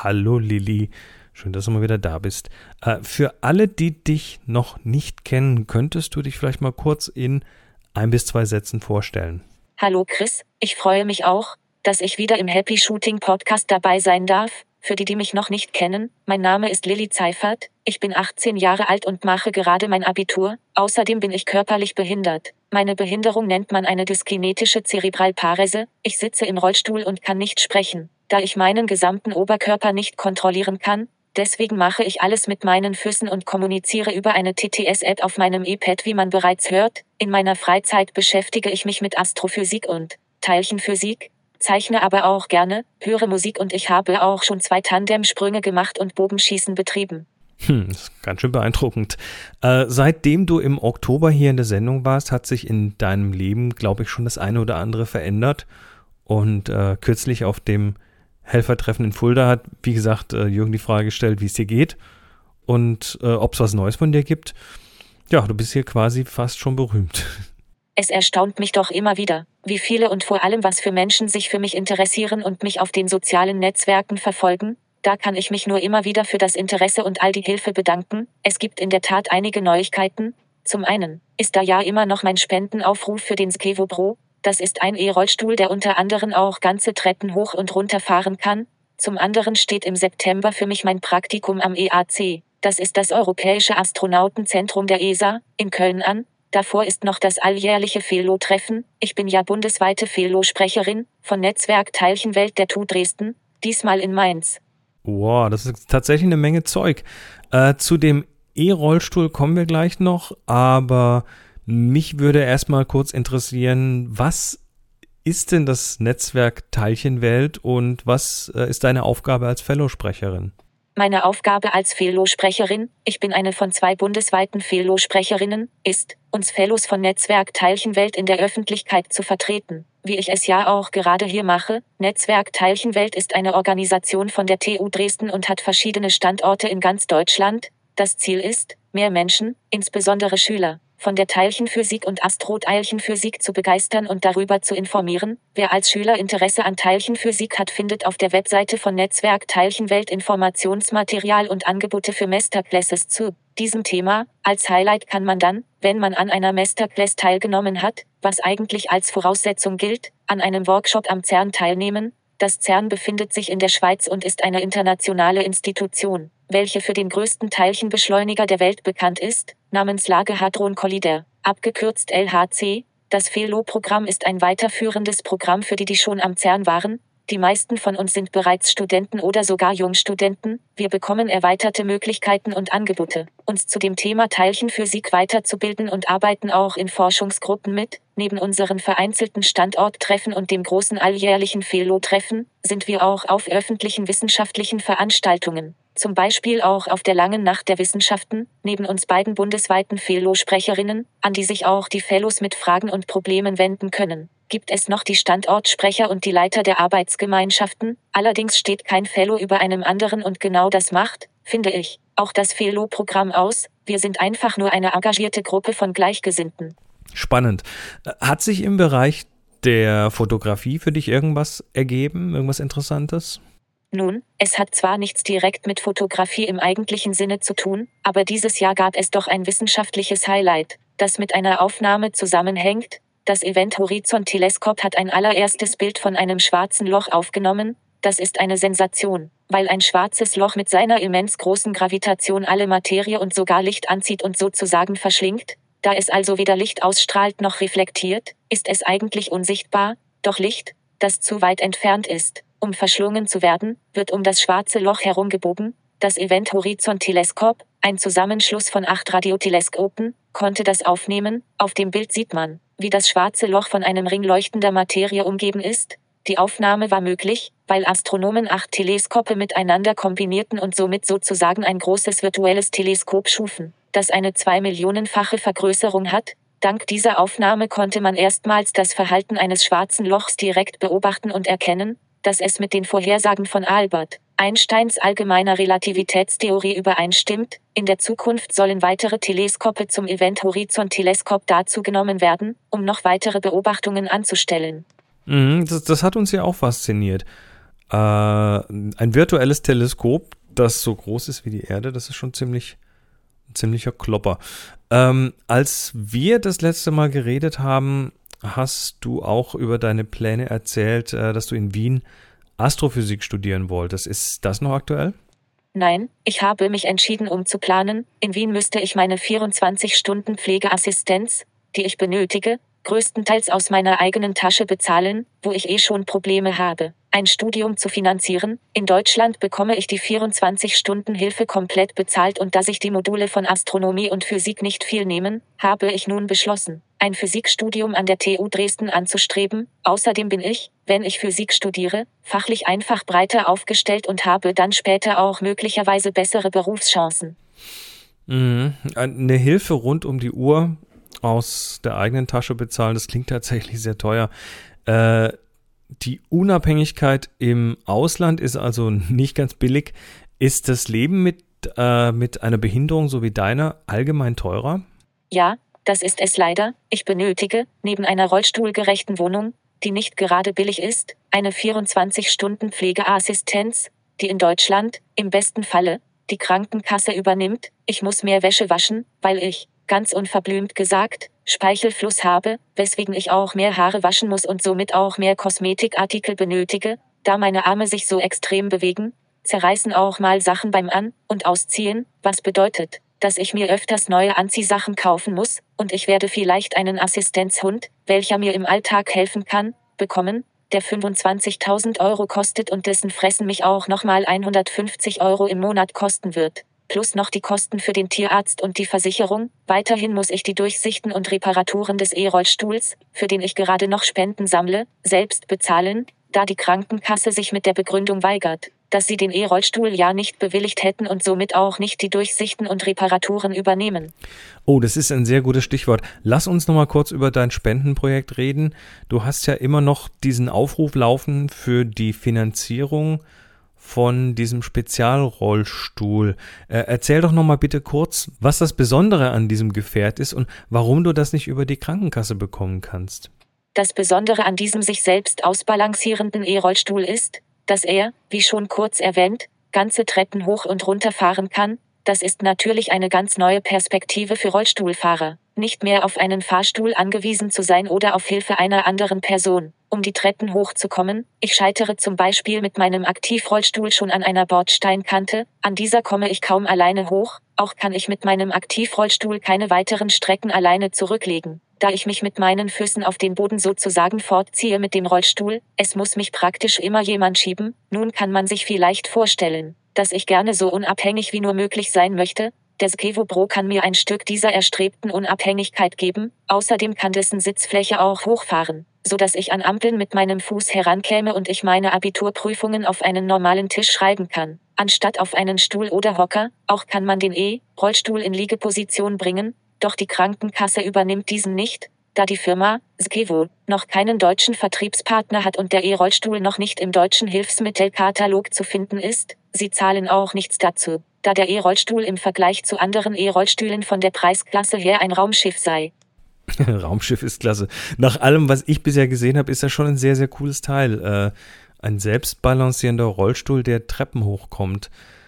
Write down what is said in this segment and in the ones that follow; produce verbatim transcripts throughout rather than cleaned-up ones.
Hallo Lilly, schön, dass du mal wieder da bist. Äh, für alle, die dich noch nicht kennen, könntest du dich vielleicht mal kurz in ein bis zwei Sätzen vorstellen? Hallo Chris, ich freue mich auch, dass ich wieder im Happy Shooting Podcast dabei sein darf. Für die, die mich noch nicht kennen, mein Name ist Lilly Zeifert, ich bin achtzehn Jahre alt und mache gerade mein Abitur, außerdem bin ich körperlich behindert. Meine Behinderung nennt man eine dyskinetische Zerebralparese, ich sitze im Rollstuhl und kann nicht sprechen, da ich meinen gesamten Oberkörper nicht kontrollieren kann. Deswegen mache ich alles mit meinen Füßen und kommuniziere über eine T T S-App auf meinem iPad, wie man bereits hört. In meiner Freizeit beschäftige ich mich mit Astrophysik und Teilchenphysik, zeichne aber auch gerne, höre Musik und ich habe auch schon zwei Tandemsprünge gemacht und Bogenschießen betrieben. Hm, das ist ganz schön beeindruckend. Äh, seitdem du im Oktober hier in der Sendung warst, hat sich in deinem Leben, glaube ich, schon das eine oder andere verändert. Und äh, kürzlich auf dem Helfertreffen in Fulda hat, wie gesagt, äh, Jürgen die Frage gestellt, wie es dir geht und äh, ob es was Neues von dir gibt. Ja, du bist hier quasi fast schon berühmt. Es erstaunt mich doch immer wieder, wie viele und vor allem was für Menschen sich für mich interessieren und mich auf den sozialen Netzwerken verfolgen. Da kann ich mich nur immer wieder für das Interesse und all die Hilfe bedanken. Es gibt in der Tat einige Neuigkeiten. Zum einen ist da ja immer noch mein Spendenaufruf für den Skevo Pro. Das ist ein E-Rollstuhl, der unter anderem auch ganze Treppen hoch und runter fahren kann. Zum anderen steht im September für mich mein Praktikum am E A C. Das ist das Europäische Astronautenzentrum der E S A, in Köln an. Davor ist noch das alljährliche Felo-Treffen. Ich bin ja bundesweite Felo-Sprecherin von Netzwerk Teilchenwelt der T U Dresden, diesmal in Mainz. Wow, das ist tatsächlich eine Menge Zeug. Äh, zu dem E-Rollstuhl kommen wir gleich noch, aber mich würde erstmal kurz interessieren, was ist denn das Netzwerk Teilchenwelt und was äh, ist deine Aufgabe als Fellow-Sprecherin? Meine Aufgabe als Fellow-Sprecherin, ich bin eine von zwei bundesweiten Fellow-Sprecherinnen, ist, uns Fellows von Netzwerk Teilchenwelt in der Öffentlichkeit zu vertreten, wie ich es ja auch gerade hier mache. Netzwerk Teilchenwelt ist eine Organisation von der T U Dresden und hat verschiedene Standorte in ganz Deutschland. Das Ziel ist, mehr Menschen, insbesondere Schüler, von der Teilchenphysik und Astroteilchenphysik zu begeistern und darüber zu informieren. Wer als Schüler Interesse an Teilchenphysik hat, findet auf der Webseite von Netzwerk Teilchenwelt Informationsmaterial und Angebote für Masterclasses zu diesem Thema. Als Highlight kann man dann, wenn man an einer Masterclass teilgenommen hat, was eigentlich als Voraussetzung gilt, an einem Workshop am CERN teilnehmen. Das CERN befindet sich in der Schweiz und ist eine internationale Institution, welche für den größten Teilchenbeschleuniger der Welt bekannt ist, namens Large Hadron Collider, abgekürzt L H C. Das Fellow-Programm ist ein weiterführendes Programm für die, die schon am CERN waren. Die meisten von uns sind bereits Studenten oder sogar Jungstudenten. Wir bekommen erweiterte Möglichkeiten und Angebote, uns zu dem Thema Teilchenphysik weiterzubilden und arbeiten auch in Forschungsgruppen mit. Neben unseren vereinzelten Standorttreffen und dem großen alljährlichen Fellow-Treffen sind wir auch auf öffentlichen wissenschaftlichen Veranstaltungen, zum Beispiel auch auf der Langen Nacht der Wissenschaften, neben uns beiden bundesweiten Fellow-Sprecherinnen, an die sich auch die Fellows mit Fragen und Problemen wenden können. Gibt es noch die Standortsprecher und die Leiter der Arbeitsgemeinschaften. Allerdings steht kein Fellow über einem anderen und genau das macht, finde ich, auch das Fellow-Programm aus. Wir sind einfach nur eine engagierte Gruppe von Gleichgesinnten. Spannend. Hat sich im Bereich der Fotografie für dich irgendwas ergeben, irgendwas Interessantes? Nun, es hat zwar nichts direkt mit Fotografie im eigentlichen Sinne zu tun, aber dieses Jahr gab es doch ein wissenschaftliches Highlight, das mit einer Aufnahme zusammenhängt. Das Event Horizon Teleskop hat ein allererstes Bild von einem schwarzen Loch aufgenommen. Das ist eine Sensation, weil ein schwarzes Loch mit seiner immens großen Gravitation alle Materie und sogar Licht anzieht und sozusagen verschlingt. Da es also weder Licht ausstrahlt noch reflektiert, ist es eigentlich unsichtbar. Doch Licht, das zu weit entfernt ist, um verschlungen zu werden, wird um das schwarze Loch herumgebogen. Das Event Horizon Teleskop, ein Zusammenschluss von acht Radioteleskopen, konnte das aufnehmen. Auf dem Bild sieht man, wie das schwarze Loch von einem Ring leuchtender Materie umgeben ist. Die Aufnahme war möglich, weil Astronomen acht Teleskope miteinander kombinierten und somit sozusagen ein großes virtuelles Teleskop schufen, das eine zwei-Millionenfache Vergrößerung hat. Dank dieser Aufnahme konnte man erstmals das Verhalten eines schwarzen Lochs direkt beobachten und erkennen, dass es mit den Vorhersagen von Albert Einsteins allgemeiner Relativitätstheorie übereinstimmt. In der Zukunft sollen weitere Teleskope zum Event Horizon Teleskop dazu genommen werden, um noch weitere Beobachtungen anzustellen. Mhm, das, das hat uns ja auch fasziniert. Äh, ein virtuelles Teleskop, das so groß ist wie die Erde, das ist schon ziemlich, ein ziemlicher Klopper. Ähm, als wir das letzte Mal geredet haben, hast du auch über deine Pläne erzählt, äh, dass du in Wien Astrophysik studieren wolltest. Ist das noch aktuell? Nein, ich habe mich entschieden umzuplanen. In Wien müsste ich meine vierundzwanzig Stunden Pflegeassistenz, die ich benötige, größtenteils aus meiner eigenen Tasche bezahlen, wo ich eh schon Probleme habe, ein Studium zu finanzieren. In Deutschland bekomme ich die vierundzwanzig Stunden Hilfe komplett bezahlt und da sich die Module von Astronomie und Physik nicht viel nehmen, habe ich nun beschlossen, ein Physikstudium an der T U Dresden anzustreben. Außerdem bin ich, wenn ich Physik studiere, fachlich einfach breiter aufgestellt und habe dann später auch möglicherweise bessere Berufschancen. Mhm. Eine Hilfe rund um die Uhr aus der eigenen Tasche bezahlen, das klingt tatsächlich sehr teuer. Äh, die Unabhängigkeit im Ausland ist also nicht ganz billig. Ist das Leben mit, äh, mit einer Behinderung so wie deiner allgemein teurer? Ja, das ist es leider. Ich benötige, neben einer rollstuhlgerechten Wohnung, die nicht gerade billig ist, eine vierundzwanzig Stunden Pflegeassistenz, die in Deutschland, im besten Falle, die Krankenkasse übernimmt. Ich muss mehr Wäsche waschen, weil ich, ganz unverblümt gesagt, Speichelfluss habe, weswegen ich auch mehr Haare waschen muss und somit auch mehr Kosmetikartikel benötige, da meine Arme sich so extrem bewegen, zerreißen auch mal Sachen beim An- und Ausziehen, was bedeutet, dass ich mir öfters neue Anziehsachen kaufen muss, und ich werde vielleicht einen Assistenzhund, welcher mir im Alltag helfen kann, bekommen, der fünfundzwanzigtausend Euro kostet und dessen Fressen mich auch nochmal hundertfünfzig Euro im Monat kosten wird. Plus noch die Kosten für den Tierarzt und die Versicherung. Weiterhin muss ich die Durchsichten und Reparaturen des E-Rollstuhls, für den ich gerade noch Spenden sammle, selbst bezahlen, da die Krankenkasse sich mit der Begründung weigert, dass sie den E-Rollstuhl ja nicht bewilligt hätten und somit auch nicht die Durchsichten und Reparaturen übernehmen. Oh, das ist ein sehr gutes Stichwort. Lass uns noch mal kurz über dein Spendenprojekt reden. Du hast ja immer noch diesen Aufruf laufen für die Finanzierung von diesem Spezialrollstuhl. Äh, erzähl doch noch mal bitte kurz, was das Besondere an diesem Gefährt ist und warum du das nicht über die Krankenkasse bekommen kannst. Das Besondere an diesem sich selbst ausbalancierenden E-Rollstuhl ist, dass er, wie schon kurz erwähnt, ganze Treppen hoch und runter fahren kann. Das ist natürlich eine ganz neue Perspektive für Rollstuhlfahrer, nicht mehr auf einen Fahrstuhl angewiesen zu sein oder auf Hilfe einer anderen Person, um die Treppen hochzukommen. Ich scheitere zum Beispiel mit meinem Aktivrollstuhl schon an einer Bordsteinkante, an dieser komme ich kaum alleine hoch, auch kann ich mit meinem Aktivrollstuhl keine weiteren Strecken alleine zurücklegen, da ich mich mit meinen Füßen auf den Boden sozusagen fortziehe mit dem Rollstuhl. Es muss mich praktisch immer jemand schieben. Nun kann man sich vielleicht vorstellen, dass ich gerne so unabhängig wie nur möglich sein möchte. Der Skevo Pro kann mir ein Stück dieser erstrebten Unabhängigkeit geben. Außerdem kann dessen Sitzfläche auch hochfahren, so dass ich an Ampeln mit meinem Fuß herankäme und ich meine Abiturprüfungen auf einen normalen Tisch schreiben kann, anstatt auf einen Stuhl oder Hocker. Auch kann man den E-Rollstuhl in Liegeposition bringen, doch die Krankenkasse übernimmt diesen nicht, da die Firma Skevo noch keinen deutschen Vertriebspartner hat und der E-Rollstuhl noch nicht im deutschen Hilfsmittelkatalog zu finden ist. Sie zahlen auch nichts dazu, da der E-Rollstuhl im Vergleich zu anderen E-Rollstühlen von der Preisklasse her ein Raumschiff sei. Raumschiff ist klasse. Nach allem, was ich bisher gesehen habe, ist das schon ein sehr, sehr cooles Teil. Äh, ein selbstbalancierender Rollstuhl, der Treppen hochkommt.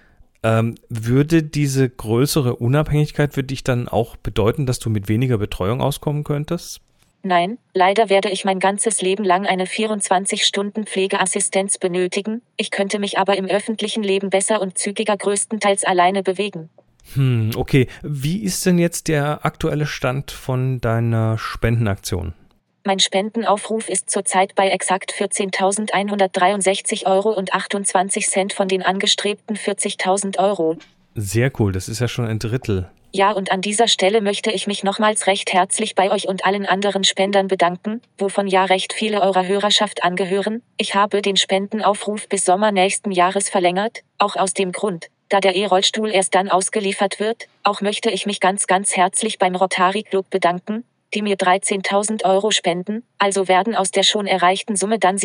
Ähm, würde diese größere Unabhängigkeit für dich dann auch bedeuten, dass du mit weniger Betreuung auskommen könntest? Nein, leider werde ich mein ganzes Leben lang eine vierundzwanzig Stunden Pflegeassistenz benötigen. Ich könnte mich aber im öffentlichen Leben besser und zügiger größtenteils alleine bewegen. Hm, okay. Wie ist denn jetzt der aktuelle Stand von deiner Spendenaktion? Mein Spendenaufruf ist zurzeit bei exakt vierzehntausendeinhundertdreiundsechzig Euro und achtundzwanzig Cent von den angestrebten vierzigtausend Euro. Sehr cool, das ist ja schon ein Drittel. Ja, und an dieser Stelle möchte ich mich nochmals recht herzlich bei euch und allen anderen Spendern bedanken, wovon ja recht viele eurer Hörerschaft angehören. Ich habe den Spendenaufruf bis Sommer nächsten Jahres verlängert, auch aus dem Grund, da der E-Rollstuhl erst dann ausgeliefert wird. Auch möchte ich mich ganz, ganz herzlich beim Rotary Club bedanken, die mir dreizehntausend Euro spenden, also werden aus der schon erreichten Summe dann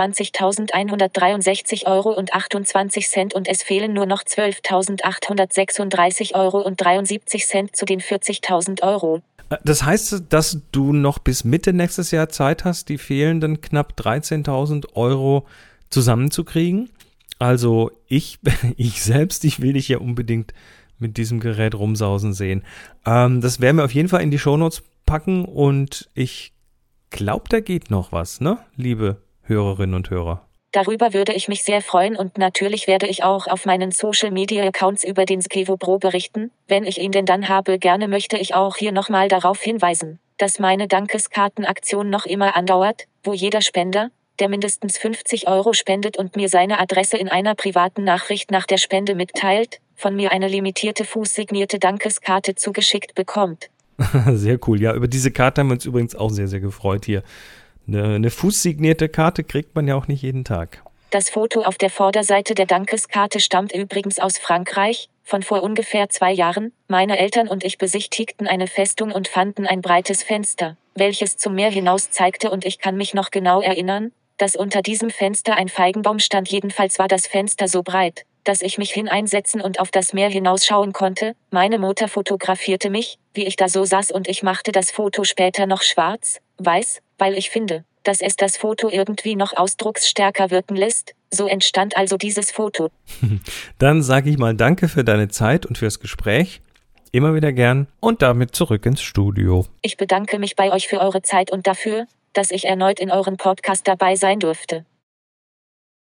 siebenundzwanzigtausendeinhundertdreiundsechzig Euro und achtundzwanzig Cent und es fehlen nur noch zwölftausendachthundertsechsunddreißig Euro und dreiundsiebzig Cent zu den vierzigtausend Euro. Das heißt, dass du noch bis Mitte nächstes Jahr Zeit hast, die fehlenden knapp dreizehntausend Euro zusammenzukriegen. Also ich, ich selbst, ich will dich ja unbedingt mit diesem Gerät rumsausen sehen. Ähm, das werden wir auf jeden Fall in die Shownotes packen und ich glaube, da geht noch was, ne, liebe Hörerinnen und Hörer. Darüber würde ich mich sehr freuen und natürlich werde ich auch auf meinen Social-Media-Accounts über den Skevo Pro berichten, wenn ich ihn denn dann habe. Gerne möchte ich auch hier nochmal darauf hinweisen, dass meine Dankeskartenaktion noch immer andauert, wo jeder Spender, der mindestens fünfzig Euro spendet und mir seine Adresse in einer privaten Nachricht nach der Spende mitteilt, von mir eine limitierte fußsignierte Dankeskarte zugeschickt bekommt. Sehr cool. Ja, über diese Karte haben wir uns übrigens auch sehr, sehr gefreut hier. Eine, eine fußsignierte Karte kriegt man ja auch nicht jeden Tag. Das Foto auf der Vorderseite der Dankeskarte stammt übrigens aus Frankreich, von vor ungefähr zwei Jahren. Meine Eltern und ich besichtigten eine Festung und fanden ein breites Fenster, welches zum Meer hinaus zeigte, und ich kann mich noch genau erinnern, dass unter diesem Fenster ein Feigenbaum stand. Jedenfalls war das Fenster so breit, dass ich mich hineinsetzen und auf das Meer hinausschauen konnte. Meine Mutter fotografierte mich, wie ich da so saß, und ich machte das Foto später noch schwarz, weiß, weil ich finde, dass es das Foto irgendwie noch ausdrucksstärker wirken lässt. So entstand also dieses Foto. Dann sage ich mal danke für deine Zeit und fürs Gespräch. Immer wieder gern und damit zurück ins Studio. Ich bedanke mich bei euch für eure Zeit und dafür, dass ich erneut in euren Podcast dabei sein durfte.